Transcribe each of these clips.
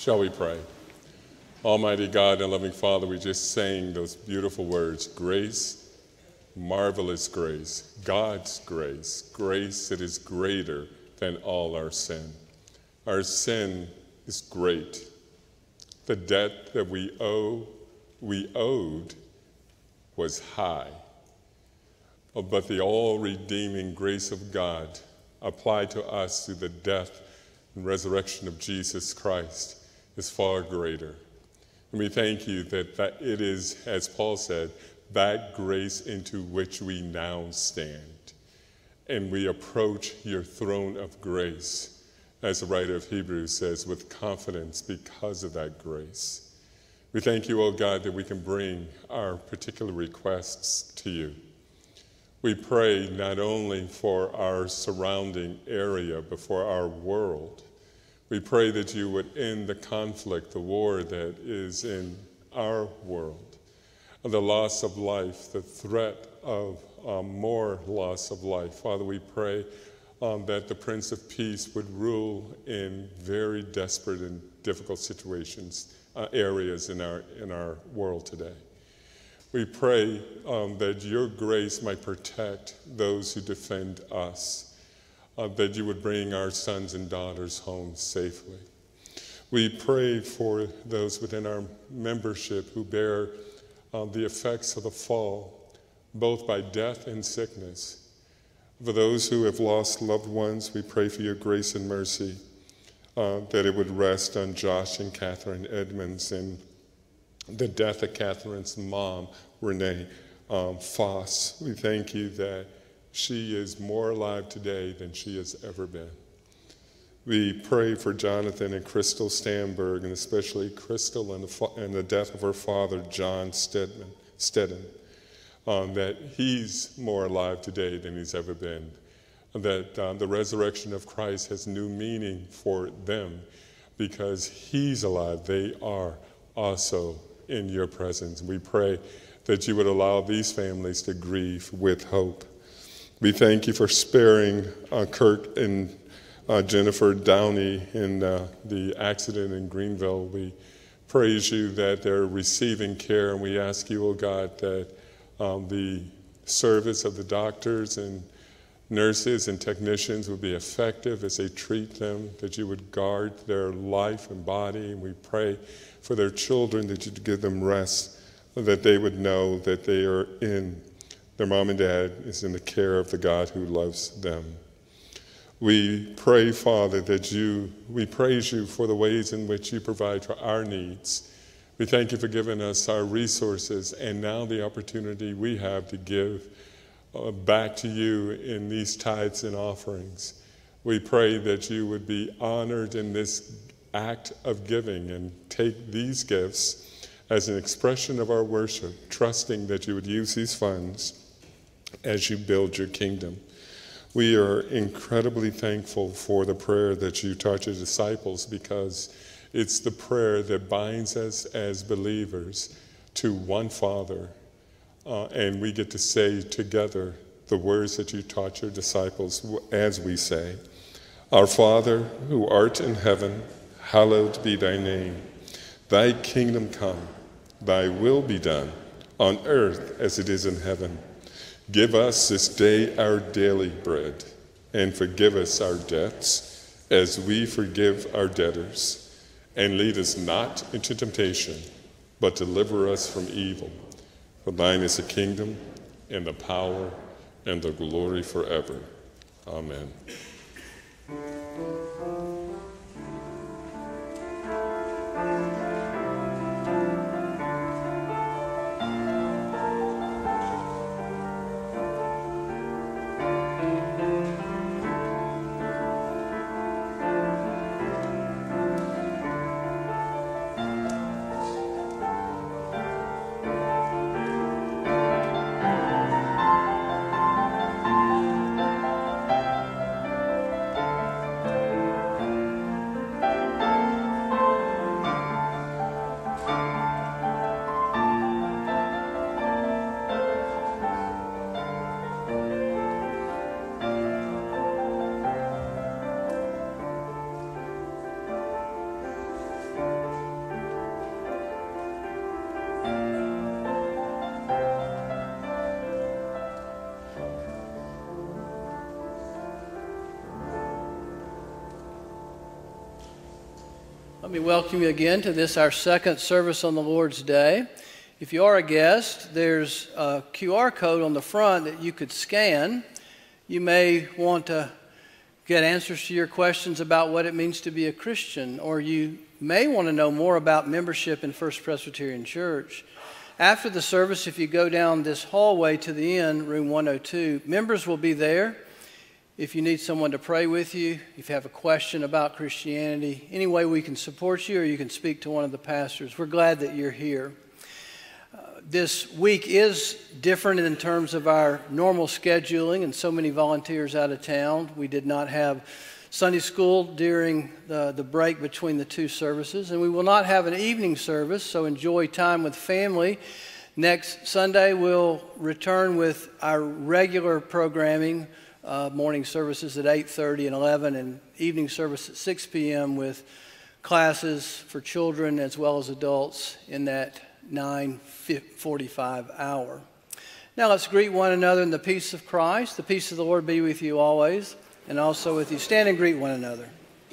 Shall we pray? Almighty God and loving Father, we just sang those beautiful words, grace, marvelous grace, God's grace, grace that is greater than all our sin. Our sin is great. The debt that we owed was high. But the all-redeeming grace of God applied to us through the death and resurrection of Jesus Christ is far greater. And we thank you that it is, as Paul said, that grace into which we now stand. And we approach your throne of grace, as the writer of Hebrews says, with confidence because of that grace. We thank you, O God, that we can bring our particular requests to you. We pray not only for our surrounding area, but for our world. We pray that you would end the conflict, the war that is in our world, the loss of life, the threat of more loss of life. Father, we pray that the Prince of Peace would rule in very desperate and difficult situations, areas in our world today. We pray that your grace might protect those who defend us, that you would bring our sons and daughters home safely. We pray for those within our membership who bear the effects of the fall, both by death and sickness. For those who have lost loved ones, we pray for your grace and mercy, that it would rest on Josh and Catherine Edmonds and the death of Catherine's mom, Renee Foss. We thank you that she is more alive today than she has ever been. We pray for Jonathan and Crystal Stamberg, and especially Crystal and the death of her father, John Stedden, that he's more alive today than he's ever been, that the resurrection of Christ has new meaning for them because he's alive. They are also in your presence. We pray that you would allow these families to grieve with hope. We thank you for sparing Kirk and Jennifer Downey in the accident in Greenville. We praise you that they're receiving care, and we ask you, oh God, that the service of the doctors and nurses and technicians would be effective as they treat them, that you would guard their life and body. And we pray for their children, that you'd give them rest, that they would know that they are in, their mom and dad is in the care of the God who loves them. We pray, Father, we praise you for the ways in which you provide for our needs. We thank you for giving us our resources and now the opportunity we have to give back to you in these tithes and offerings. We pray that you would be honored in this act of giving and take these gifts as an expression of our worship, trusting that you would use these funds as you build your kingdom. We are incredibly thankful for the prayer that you taught your disciples, because it's the prayer that binds us as believers to one Father. And we get to say together the words that you taught your disciples as we say, Our Father, who art in heaven, hallowed be thy name. Thy kingdom come, thy will be done, on earth as it is in heaven. Give us this day our daily bread, and forgive us our debts, as we forgive our debtors. And lead us not into temptation, but deliver us from evil. For thine is the kingdom, and the power, and the glory forever. Amen. Let me welcome you again to this, our second service on the Lord's Day. If you are a guest, there's a QR code on the front that you could scan. You may want to get answers to your questions about what it means to be a Christian, or you may want to know more about membership in First Presbyterian Church. After the service, if you go down this hallway to the end, room 102, members will be there. If you need someone to pray with you, if you have a question about Christianity, any way we can support you, or you can speak to one of the pastors. We're glad that you're here. This week is different in terms of our normal scheduling, and so many volunteers out of town. We did not have Sunday school during the break between the two services, and we will not have an evening service, so enjoy time with family. Next Sunday, we'll return with our regular programming, morning services at 8:30 and 11, and evening service at 6 p.m. with classes for children as well as adults in that 9:45 hour. Now let's greet one another in the peace of Christ. The peace of the Lord be with you always, and also with you. Stand and greet one another.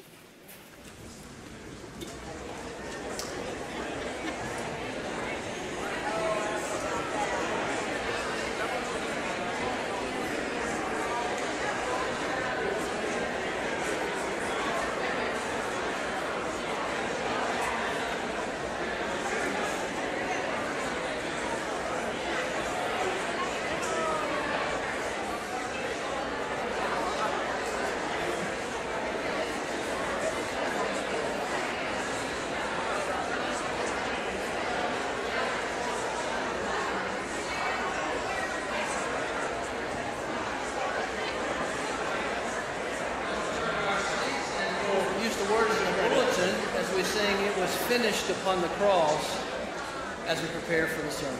Finished upon the cross as we prepare for the sermon.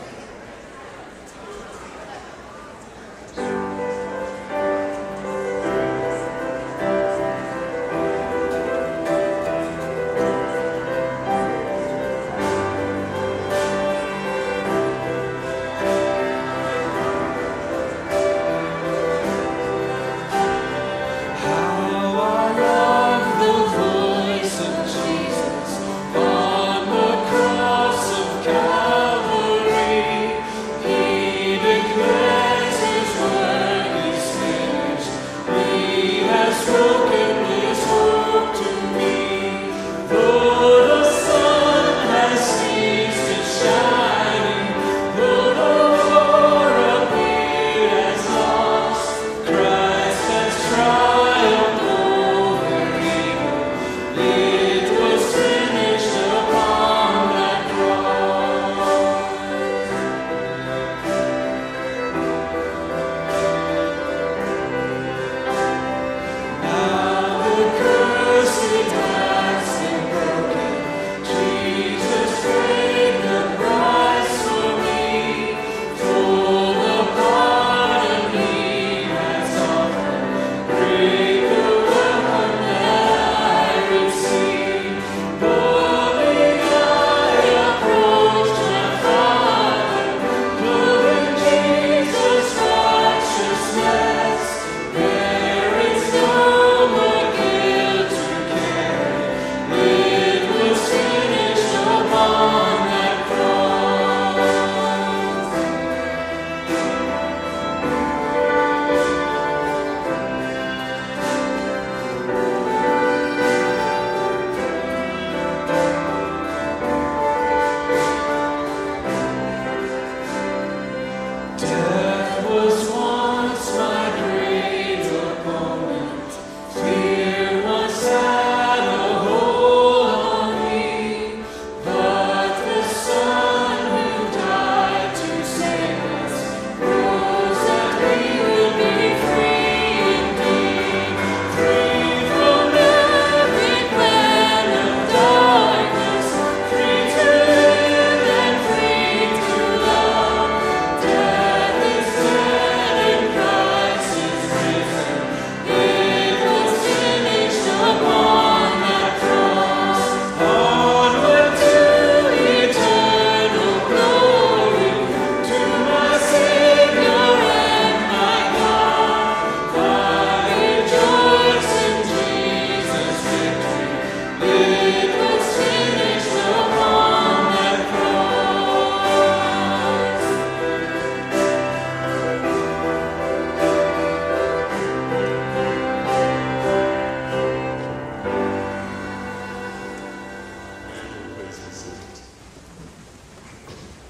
On the cross of Calvary.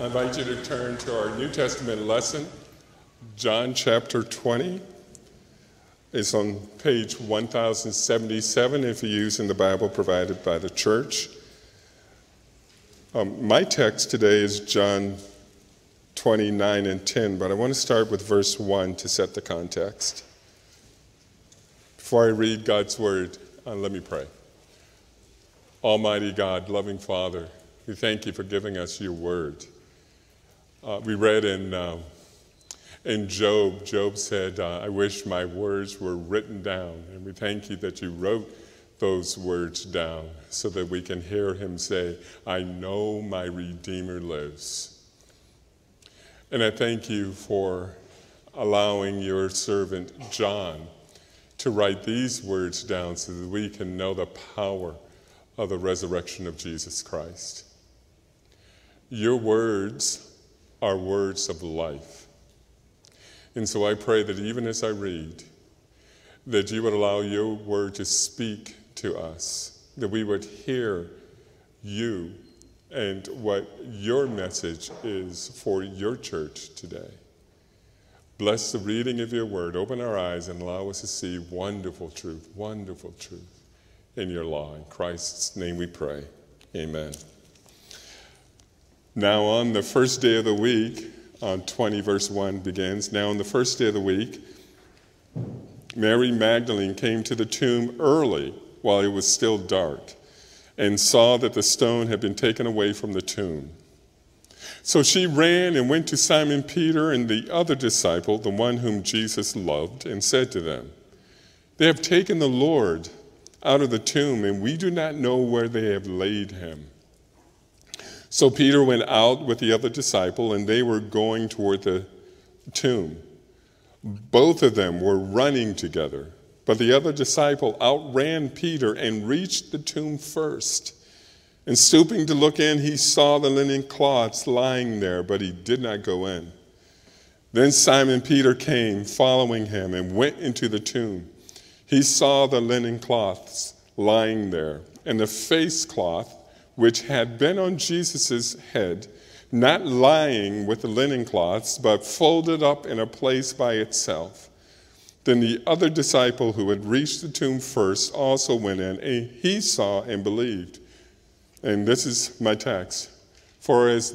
I invite you to turn to our New Testament lesson, John chapter 20. It's on page 1077 if you're using the Bible provided by the church. My text today is John 29 and 10, but I want to start with verse 1 to set the context. Before I read God's word, let me pray. Almighty God, loving Father, we thank you for giving us your word. We read in Job, Job said, I wish my words were written down. And we thank you that you wrote those words down so that we can hear him say, I know my Redeemer lives. And I thank you for allowing your servant John to write these words down so that we can know the power of the resurrection of Jesus Christ. Your words are words of life. And so I pray that even as I read, that you would allow your word to speak to us, that we would hear you and what your message is for your church today. Bless the reading of your word. Open our eyes and allow us to see wonderful truth in your law. In Christ's name we pray. Amen. Now on the first day of the week, 20 verse 1 begins, now on the first day of the week, Mary Magdalene came to the tomb early while it was still dark and saw that the stone had been taken away from the tomb. So she ran and went to Simon Peter and the other disciple, the one whom Jesus loved, and said to them, they have taken the Lord out of the tomb, and we do not know where they have laid him. So Peter went out with the other disciple, and they were going toward the tomb. Both of them were running together, but the other disciple outran Peter and reached the tomb first. And stooping to look in, he saw the linen cloths lying there, but he did not go in. Then Simon Peter came, following him, and went into the tomb. He saw the linen cloths lying there, and the face cloth which had been on Jesus' head, not lying with the linen cloths, but folded up in a place by itself. Then the other disciple who had reached the tomb first also went in, and he saw and believed. And this is my text. For as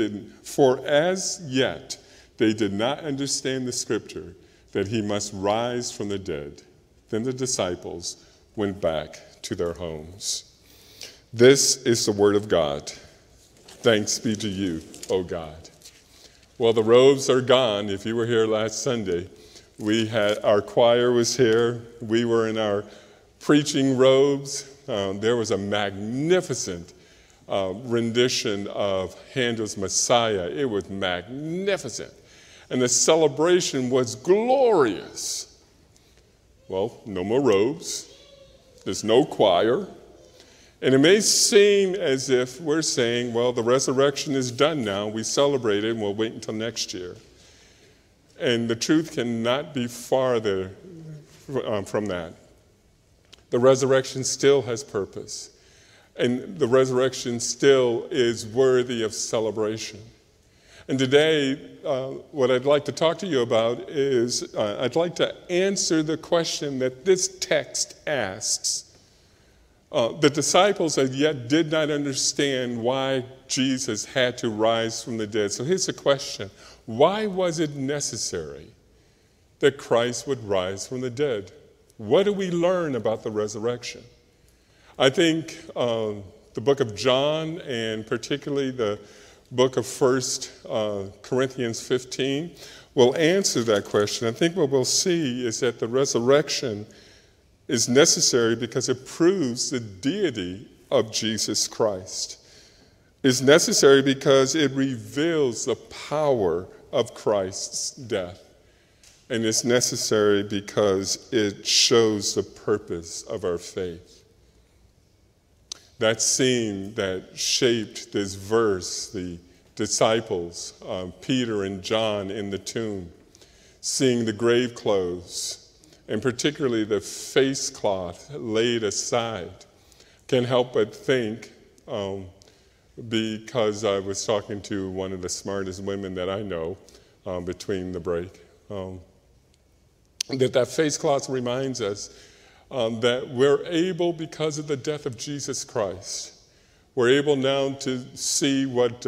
yet they did not understand the scripture that he must rise from the dead. Then the disciples went back to their homes. This is the word of God. Thanks be to you, O God. Well, the robes are gone. If you were here last Sunday, our choir was here. We were in our preaching robes. There was a magnificent rendition of Handel's Messiah. It was magnificent. And the celebration was glorious. Well, no more robes. There's no choir. And it may seem as if we're saying, well, the resurrection is done now. We celebrate it and we'll wait until next year. And the truth cannot be farther from that. The resurrection still has purpose. And the resurrection still is worthy of celebration. And today, what I'd like to talk to you about is I'd like to answer the question that this text asks. The disciples as yet did not understand why Jesus had to rise from the dead. So here's the question. Why was it necessary that Christ would rise from the dead? What do we learn about the resurrection? I think the book of John, and particularly the book of 1 Corinthians 15, will answer that question. I think what we'll see is that the resurrection is necessary because it proves the deity of Jesus Christ. It's necessary because it reveals the power of Christ's death. And it's necessary because it shows the purpose of our faith. That scene that shaped this verse, the disciples, Peter and John in the tomb, seeing the grave clothes, and particularly the face cloth laid aside, can help but think because I was talking to one of the smartest women that I know between the break. That face cloth reminds us that we're able, because of the death of Jesus Christ, we're able now to see what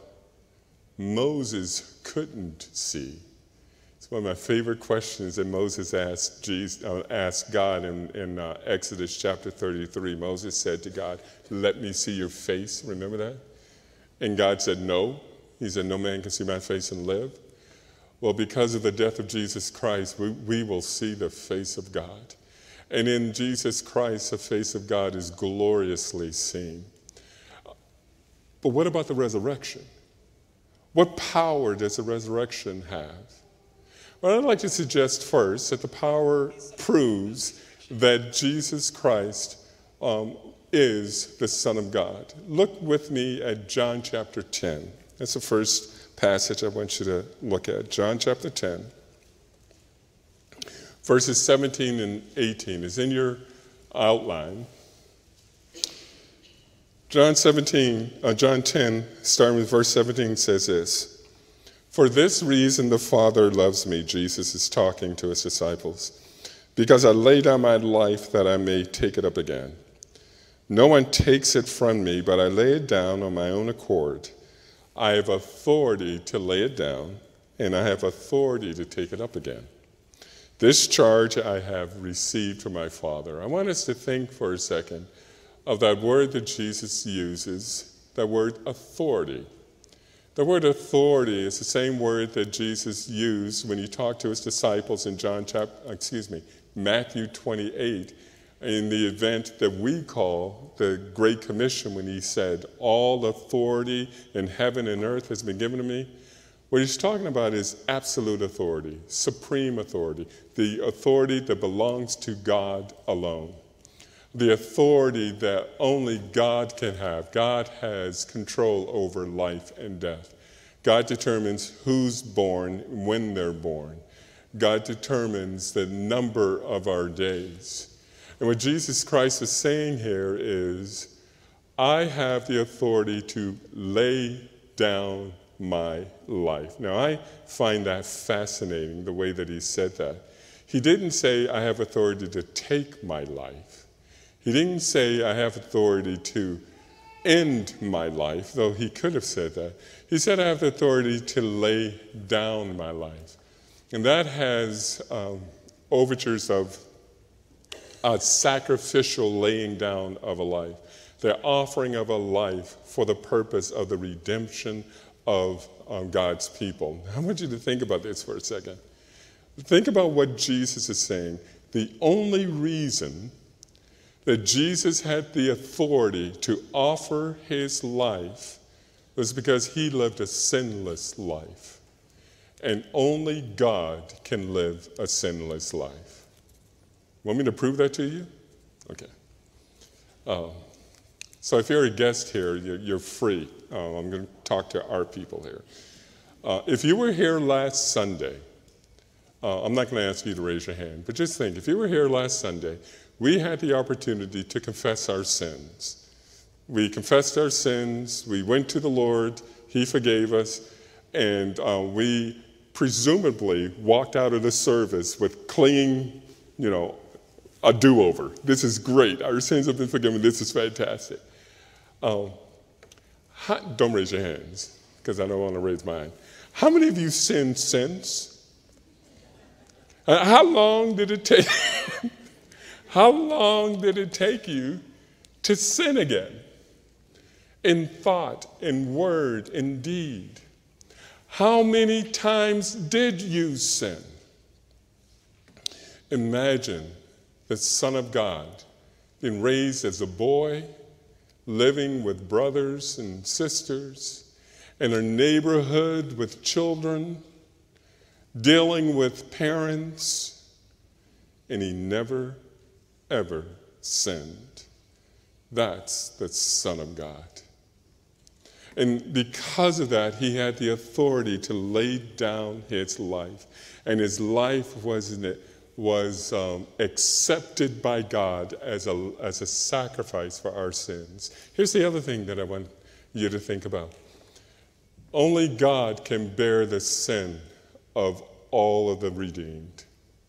Moses couldn't see. It's one of my favorite questions that Moses asked God in Exodus chapter 33. Moses said to God, "Let me see your face." Remember that? And God said, "No." He said, "No man can see my face and live." Well, because of the death of Jesus Christ, we will see the face of God. And in Jesus Christ, the face of God is gloriously seen. But what about the resurrection? What power does the resurrection have? Well, I'd like to suggest first that the power proves that Jesus Christ is the Son of God. Look with me at John chapter 10. That's the first passage I want you to look at. John chapter 10, verses 17 and 18 is in your outline. John 10, starting with verse 17, says this: "For this reason the Father loves me," Jesus is talking to his disciples, "because I lay down my life that I may take it up again. No one takes it from me, but I lay it down on my own accord. I have authority to lay it down, and I have authority to take it up again. This charge I have received from my Father." I want us to think for a second of that word that Jesus uses, that word authority. The word authority is the same word that Jesus used when he talked to his disciples in Matthew 28, in the event that we call the Great Commission, when he said, "All authority in heaven and earth has been given to me." What he's talking about is absolute authority, supreme authority, the authority that belongs to God alone. The authority that only God can have. God has control over life and death. God determines who's born, when they're born. God determines the number of our days. And what Jesus Christ is saying here is, I have the authority to lay down my life. Now, I find that fascinating, the way that he said that. He didn't say, I have authority to take my life. He didn't say, I have authority to end my life, though he could have said that. He said, I have the authority to lay down my life. And that has overtures of a sacrificial laying down of a life, the offering of a life for the purpose of the redemption of God's people. I want you to think about this for a second. Think about what Jesus is saying. The only reason that Jesus had the authority to offer his life was because he lived a sinless life. And only God can live a sinless life. Want me to prove that to you? Okay. So if you're a guest here, you're free. I'm going to talk to our people here. If you were here last Sunday, I'm not going to ask you to raise your hand, but just think, if you were here last Sunday, we had the opportunity to confess our sins. We confessed our sins, we went to the Lord, he forgave us, and we presumably walked out of the service with clean, a do-over. This is great. Our sins have been forgiven. This is fantastic. Don't raise your hands, because I don't want to raise mine. How many of you sinned since? How long did it take? How long did it take you to sin again? In thought, in word, in deed. How many times did you sin? Imagine the Son of God being raised as a boy, living with brothers and sisters, in a neighborhood with children, dealing with parents, and he never, ever sinned. That's the Son of God. And because of that, he had the authority to lay down his life. And his life was accepted by God as a sacrifice for our sins. Here's the other thing that I want you to think about. Only God can bear the sin of all of the redeemed.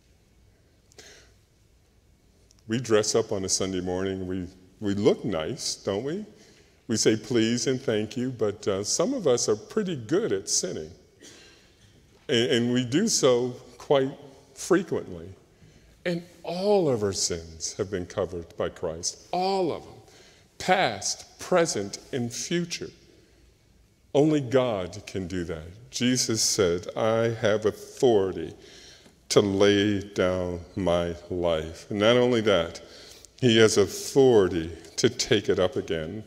We dress up on a Sunday morning. We look nice, don't we? We say please and thank you, but some of us are pretty good at sinning. And we do so quite frequently. And all of our sins have been covered by Christ. All of them. Past, present, and future. Only God can do that. Jesus said, I have authority to lay down my life. And not only that, he has authority to take it up again.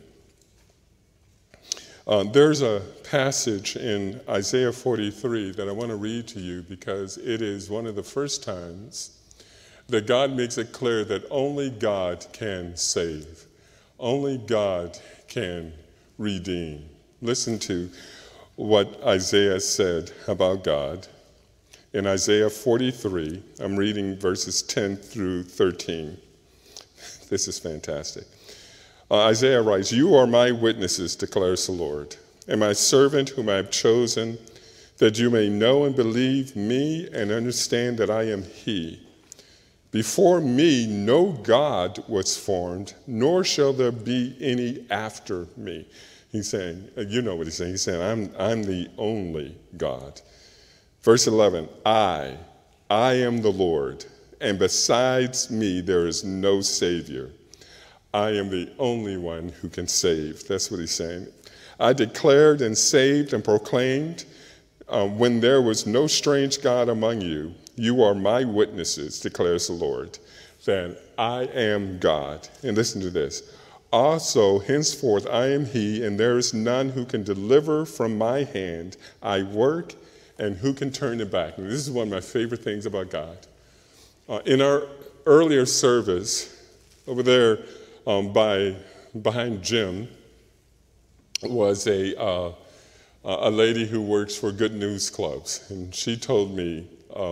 There's a passage in Isaiah 43 that I want to read to you because it is one of the first times that God makes it clear that only God can save. Only God can redeem. Listen to what Isaiah said about God. In Isaiah 43, I'm reading verses 10 through 13. This is fantastic. Isaiah writes, you are my witnesses, declares the Lord, and my servant whom I have chosen, that you may know and believe me and understand that I am he. Before me no God was formed, nor shall there be any after me. He's saying, you know what he's saying. He's saying, I'm the only God. Verse 11, I am the Lord, and besides me there is no Savior. I am the only one who can save. That's what he's saying. I declared and saved and proclaimed when there was no strange God among you. You are my witnesses, declares the Lord, that I am God. And listen to this. Also, henceforth I am he, and there is none who can deliver from my hand. I work, and who can turn it back? And this is one of my favorite things about God. In our earlier service, over there behind Jim, was a lady who works for Good News Clubs. And she told me,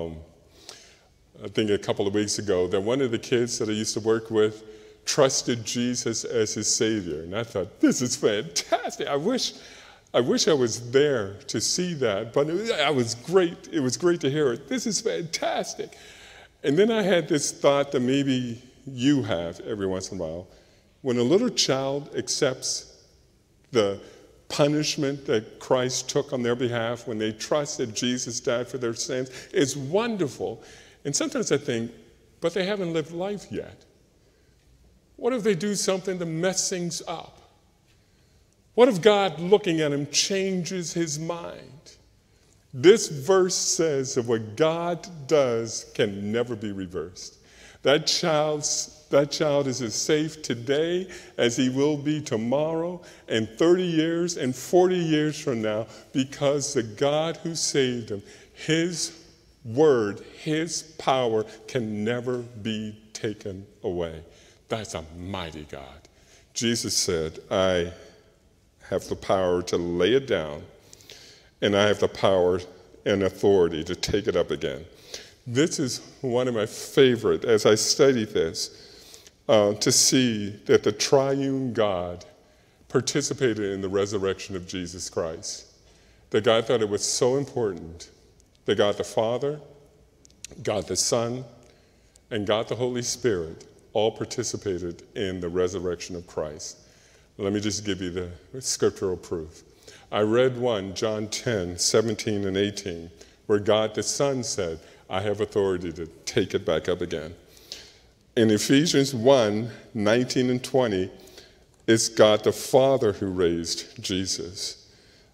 I think a couple of weeks ago, that one of the kids that I used to work with trusted Jesus as his Savior. And I thought, this is fantastic. I wish I was there to see that, but it was great. It was great to hear it. This is fantastic. And then I had this thought that maybe you have every once in a while. When a little child accepts the punishment that Christ took on their behalf, when they trust that Jesus died for their sins, it's wonderful. And sometimes I think, but they haven't lived life yet. What if they do something to mess things up? What if God, looking at him, changes his mind? This verse says that what God does can never be reversed. That child is as safe today as he will be tomorrow and 30 years and 40 years from now, because the God who saved him, his word, his power can never be taken away. That's a mighty God. Jesus said, I have the power to lay it down, and I have the power and authority to take it up again. This is one of my favorite, as I study this, to see that the triune God participated in the resurrection of Jesus Christ. That God thought it was so important that God the Father, God the Son, and God the Holy Spirit all participated in the resurrection of Christ. Let me just give you the scriptural proof. I read one, John 10, 17 and 18, where God the Son said, I have authority to take it back up again. In Ephesians 1, 19 and 20, it's God the Father who raised Jesus.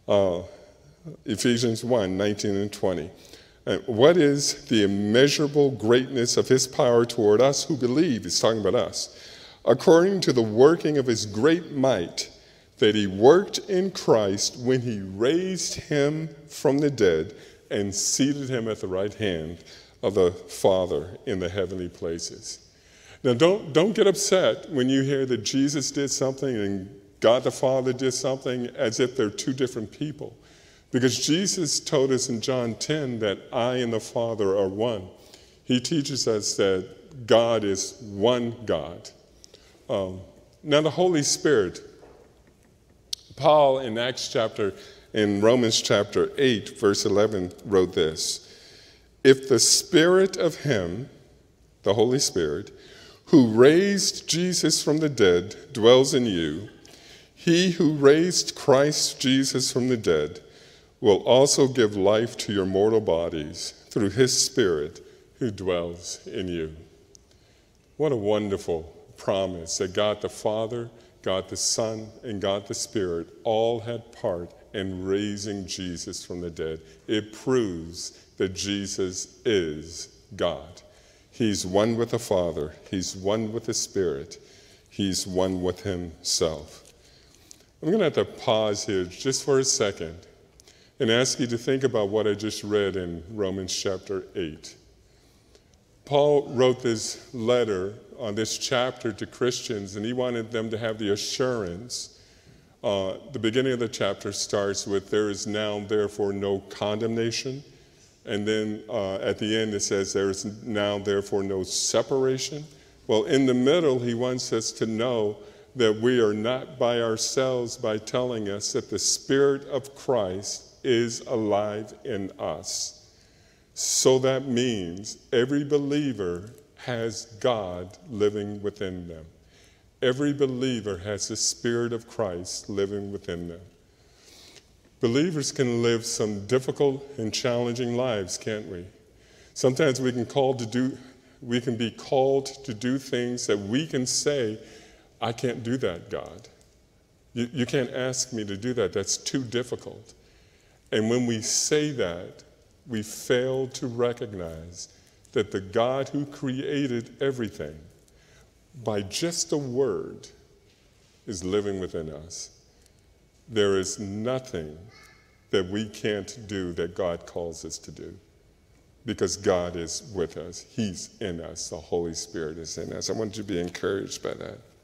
Ephesians 1, 19 and 20. What is the immeasurable greatness of his power toward us who believe? He's talking about us. According to the working of his great might that he worked in Christ when he raised him from the dead and seated him at the right hand of the Father in the heavenly places. Now, don't get upset when you hear that Jesus did something and God the Father did something as if they're two different people. Because Jesus told us in John 10 that I and the Father are one. He teaches us that God is one God. Now the Holy Spirit Paul in Romans chapter 8, verse 11, wrote this: "If the Spirit of him," the Holy Spirit, "who raised Jesus from the dead dwells in you, he who raised Christ Jesus from the dead will also give life to your mortal bodies through his Spirit who dwells in you." What a wonderful promise that God the Father, God the Son, and God the Spirit all had part in raising Jesus from the dead. It proves that Jesus is God. He's one with the Father. He's one with the Spirit. He's one with himself. I'm going to have to pause here just for a second and ask you to think about what I just read in Romans chapter 8. Paul wrote this letter on this chapter to Christians, and he wanted them to have the assurance. The beginning of the chapter starts with, "There is now therefore no condemnation." And then at the end it says, "There is now therefore no separation." Well, in the middle, he wants us to know that we are not by ourselves, by telling us that the Spirit of Christ is alive in us. So that means every believer has God living within them. Every believer has the Spirit of Christ living within them. Believers can live some difficult and challenging lives, can't we? Sometimes we can be called to do things that we can say, "I can't do that, God. You can't ask me to do that. That's too difficult." And when we say that, we fail to recognize that the God who created everything, by just a word, is living within us. There is nothing that we can't do that God calls us to do, because God is with us. He's in us. The Holy Spirit is in us. I want you to be encouraged by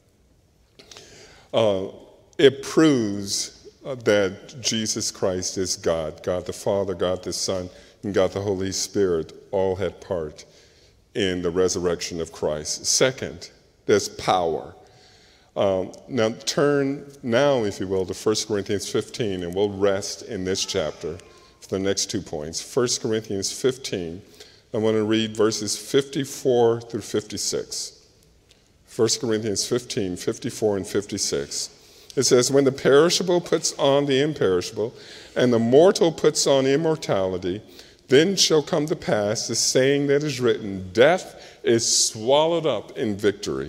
that. It proves that Jesus Christ is God. God the Father, God the Son, and God the Holy Spirit all had part in the resurrection of Christ. Second, there's power. Now turn now, if you will, to 1 Corinthians 15, and we'll rest in this chapter for the next 2 points. 1 Corinthians 15, I want to read verses 54 through 56. 1 Corinthians 15, 54 and 56. It says, "When the perishable puts on the imperishable, and the mortal puts on immortality, then shall come to pass the saying that is written, death is swallowed up in victory.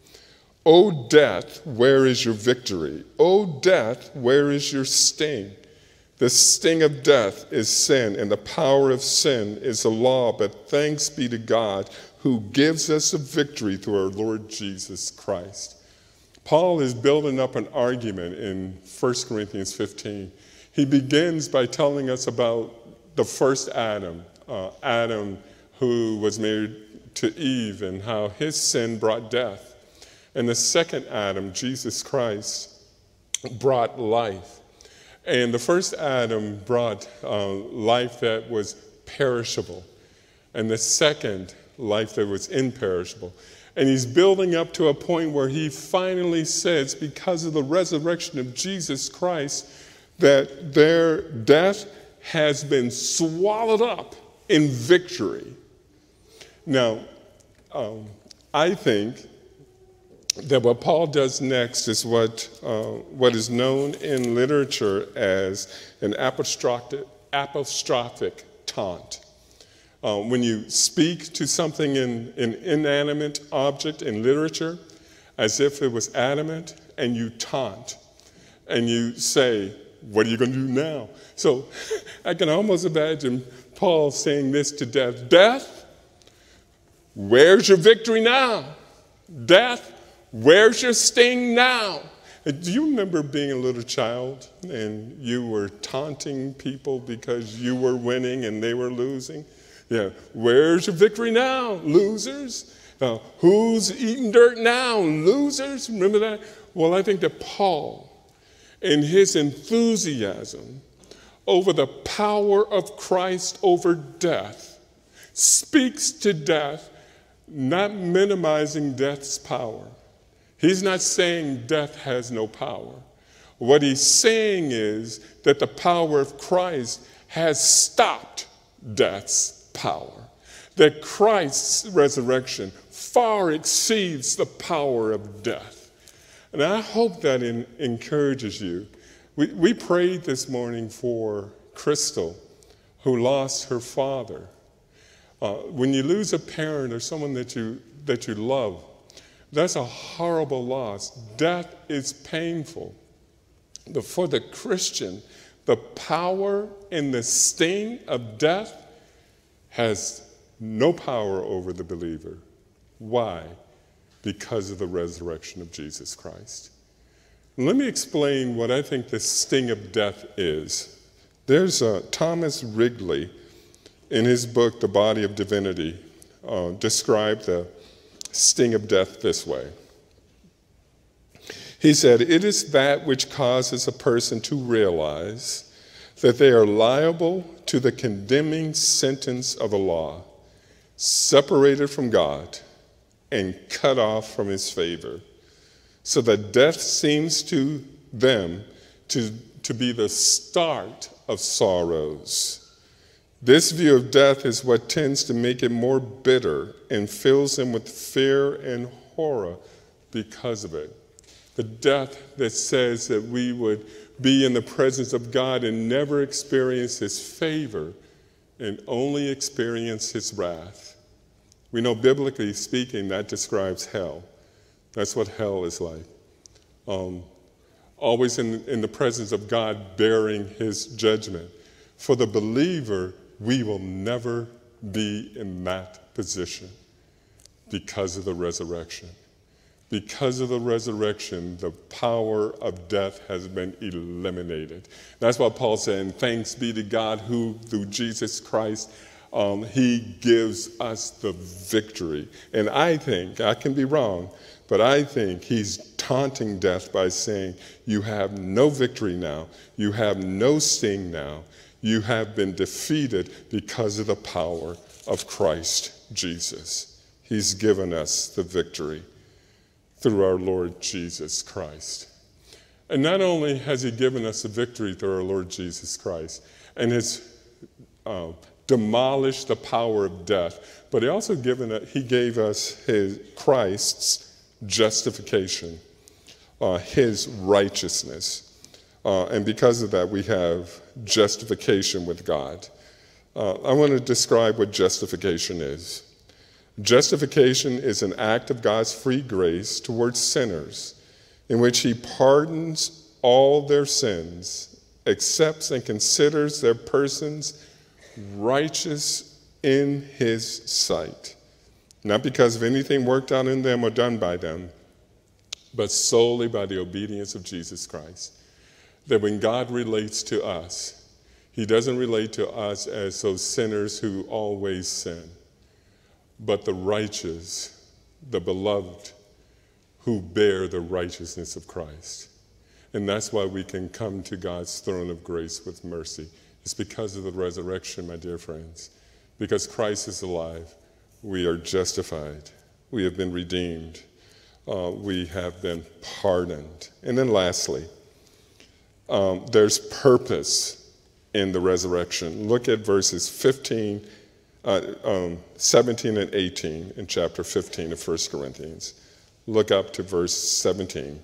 O death, where is your victory? O death, where is your sting? The sting of death is sin, and the power of sin is the law. But thanks be to God who gives us a victory through our Lord Jesus Christ." Paul is building up an argument in 1 Corinthians 15. He begins by telling us about the first Adam, Adam who was married to Eve, and how his sin brought death. And the second Adam, Jesus Christ, brought life. And the first Adam brought life that was perishable, and the second, life that was imperishable. And he's building up to a point where he finally says, because of the resurrection of Jesus Christ, that their death has been swallowed up in victory. Now, I think that what Paul does next is what is known in literature as an apostrophic taunt. When you speak to something in an inanimate object in literature as if it was adamant, and you taunt, and you say, "What are you going to do now?" So I can almost imagine Paul saying this to death: "Death, where's your victory now? Death, where's your sting now?" Do you remember being a little child and you were taunting people because you were winning and they were losing? Yeah, where's your victory now, losers? Who's eating dirt now, losers? Remember that? Well, I think that Paul, in his enthusiasm over the power of Christ over death, speaks to death, not minimizing death's power. He's not saying death has no power. What he's saying is that the power of Christ has stopped death's power, that Christ's resurrection far exceeds the power of death. And I hope that encourages you. We prayed this morning for Crystal, who lost her father. When you lose a parent or someone that you love, that's a horrible loss. Death is painful. But for the Christian, the power and the sting of death has no power over the believer. Why? Because of the resurrection of Jesus Christ. Let me explain what I think the sting of death is. There's Thomas Wrigley, in his book, The Body of Divinity, described the sting of death this way. He said, "It is that which causes a person to realize that they are liable to the condemning sentence of a law, separated from God and cut off from his favor, so that death seems to them to be the start of sorrows. This view of death is what tends to make it more bitter and fills them with fear and horror because of it." The death that says that we would be in the presence of God and never experience his favor and only experience his wrath. We know, biblically speaking, that describes hell. That's what hell is like. Always in the presence of God, bearing his judgment. For the believer, we will never be in that position because of the resurrection. Because of the resurrection, the power of death has been eliminated. That's why Paul said, "And thanks be to God who, through Jesus Christ, he gives us the victory." And I think, I can be wrong, but I think he's taunting death by saying, you have no victory now. You have no sting now. You have been defeated because of the power of Christ Jesus. He's given us the victory through our Lord Jesus Christ. And not only has he given us the victory through our Lord Jesus Christ and has demolished the power of death, but he gave us Christ's justification, his righteousness. And because of that, we have justification with God. I want to describe what justification is. Justification is an act of God's free grace towards sinners in which he pardons all their sins, accepts and considers their persons righteous in his sight, not because of anything worked out in them or done by them, but solely by the obedience of Jesus Christ. That when God relates to us, he doesn't relate to us as those sinners who always sin, but the righteous, the beloved, who bear the righteousness of Christ. And that's why we can come to God's throne of grace with mercy. It's because of the resurrection, my dear friends. Because Christ is alive, we are justified. We have been redeemed. We have been pardoned. And then lastly, there's purpose in the resurrection. Look at verses 17 and 18 in chapter 15 of 1 Corinthians. Look up to verse 17.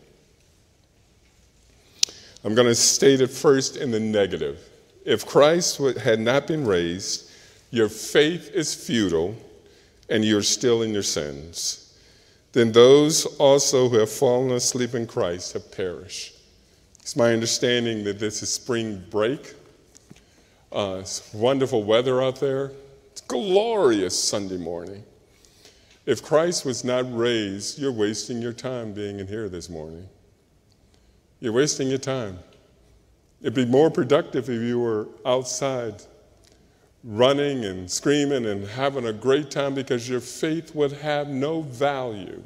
I'm going to state it first in the negative. If Christ had not been raised, your faith is futile and you're still in your sins. Then those also who have fallen asleep in Christ have perished. It's my understanding that this is spring break. It's wonderful weather out there. It's glorious Sunday morning. If Christ was not raised, you're wasting your time being in here this morning. You're wasting your time. It'd be more productive if you were outside running and screaming and having a great time, because your faith would have no value.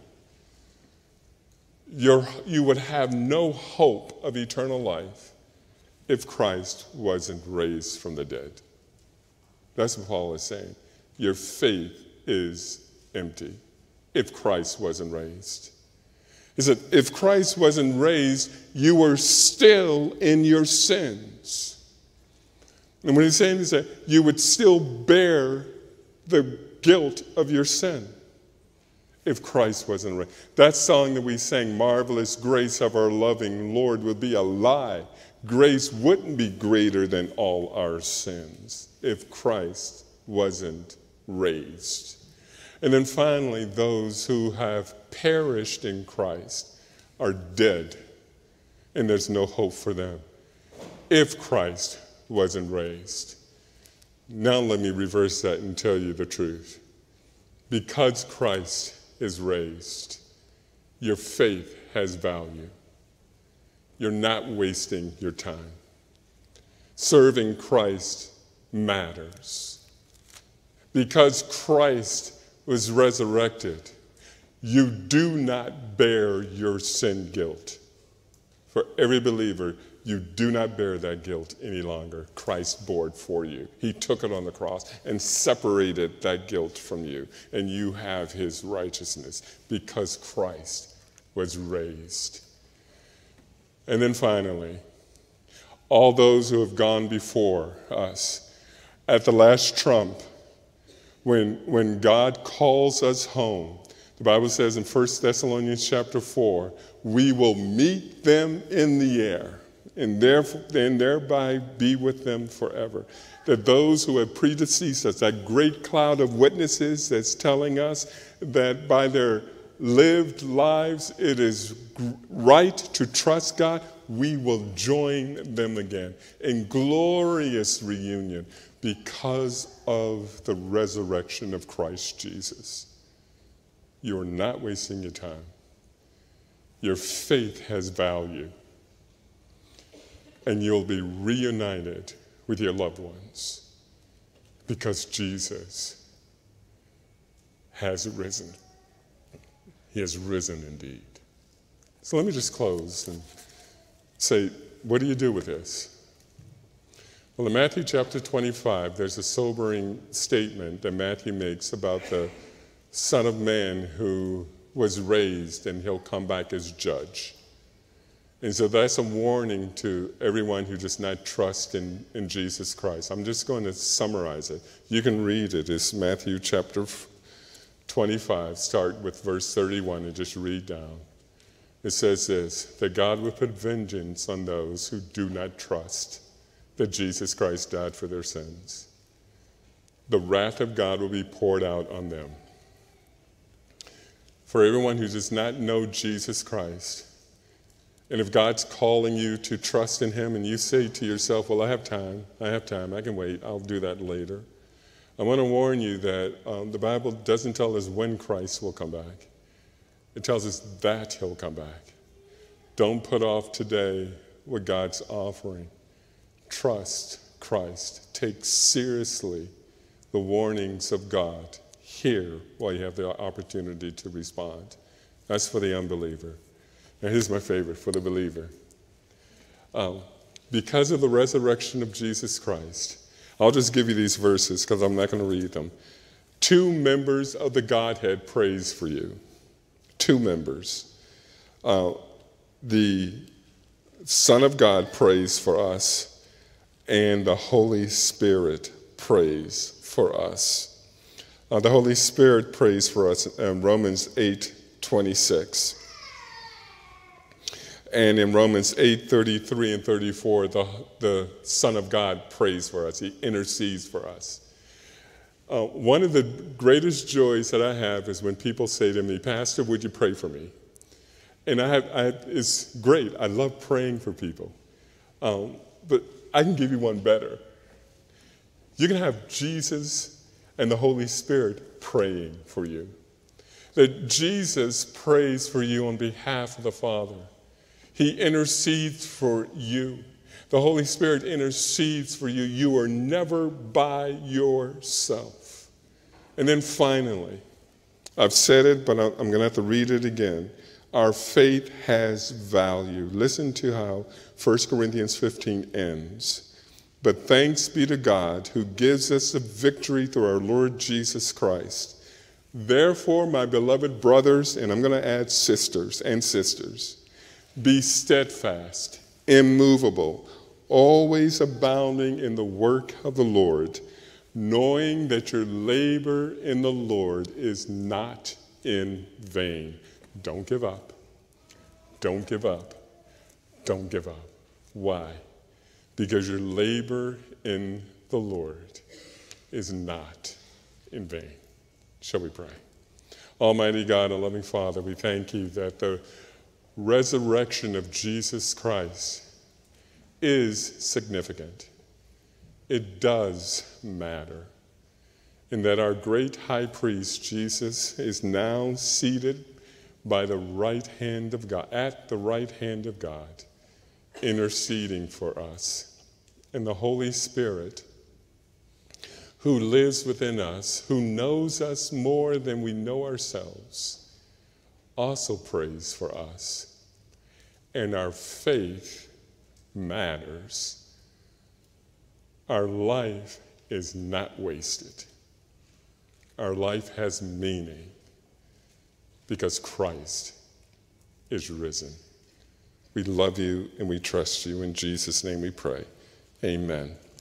You would have no hope of eternal life if Christ wasn't raised from the dead. That's what Paul is saying. Your faith is empty if Christ wasn't raised. He said, if Christ wasn't raised, you were still in your sins. And when he's saying this, you would still bear the guilt of your sin if Christ wasn't raised. That song that we sang, Marvelous Grace of Our Loving Lord, would be a lie. Grace wouldn't be greater than all our sins if Christ wasn't raised. And then finally, those who have perished in Christ are dead, and there's no hope for them if Christ wasn't raised. Now let me reverse that and tell you the truth. Because Christ is raised, your faith has value. You're not wasting your time. Serving Christ matters. Because Christ was resurrected, you do not bear your sin guilt. For every believer, you do not bear that guilt any longer. Christ bore it for you. He took it on the cross and separated that guilt from you. And you have his righteousness because Christ was raised. And then finally, all those who have gone before us, at the last trump, when God calls us home, the Bible says in 1 Thessalonians chapter 4, we will meet them in the air and thereby be with them forever. That those who have predeceased us, that great cloud of witnesses that's telling us that by their lived lives it is right to trust God, we will join them again in glorious reunion because of the resurrection of Christ Jesus. You are not wasting your time. Your faith has value. And you'll be reunited with your loved ones because Jesus has risen. He has risen indeed. So let me just close and say, what do you do with this? Well, in Matthew chapter 25, there's a sobering statement that Matthew makes about the Son of Man who was raised and he'll come back as judge. And so that's a warning to everyone who does not trust in Jesus Christ. I'm just going to summarize it. You can read it. It's Matthew chapter 25. Start with verse 31 and just read down. It says this, that God will put vengeance on those who do not trust that Jesus Christ died for their sins. The wrath of God will be poured out on them. For everyone who does not know Jesus Christ, and if God's calling you to trust in him and you say to yourself, well, I have time, I can wait, I'll do that later. I want to warn you that the Bible doesn't tell us when Christ will come back. It tells us that he'll come back. Don't put off today what God's offering. Trust Christ. Take seriously the warnings of God. Hear while you have the opportunity to respond. That's for the unbeliever. Now here's my favorite for the believer. Because of the resurrection of Jesus Christ, I'll just give you these verses because I'm not going to read them. 2 members of the Godhead praise for you. 2 members. The Son of God prays for us, and the Holy Spirit prays for us. The Holy Spirit prays for us in Romans 8:26. And in Romans 8:33 and 34, the Son of God prays for us. He intercedes for us. One of the greatest joys that I have is when people say to me, Pastor, would you pray for me? And it's great. I love praying for people. But I can give you one better. You can have Jesus and the Holy Spirit praying for you. That Jesus prays for you on behalf of the Father. He intercedes for you. The Holy Spirit intercedes for you. You are never by yourself. And then finally, I've said it, but I'm going to have to read it again. Our faith has value. Listen to how 1 Corinthians 15 ends. But thanks be to God who gives us the victory through our Lord Jesus Christ. Therefore, my beloved brothers, and I'm going to add sisters, be steadfast, immovable, always abounding in the work of the Lord, knowing that your labor in the Lord is not in vain. Don't give up. Don't give up. Don't give up. Why? Because your labor in the Lord is not in vain. Shall we pray? Almighty God and loving Father, we thank you that the resurrection of Jesus Christ is significant. It does matter. And that our great high priest, Jesus, is now seated by the right hand of God, at the right hand of God, interceding for us. And the Holy Spirit, who lives within us, who knows us more than we know ourselves, also prays for us. And our faith matters. Our life is not wasted. Our life has meaning because Christ is risen. We love you and we trust you. In Jesus' name we pray. Amen.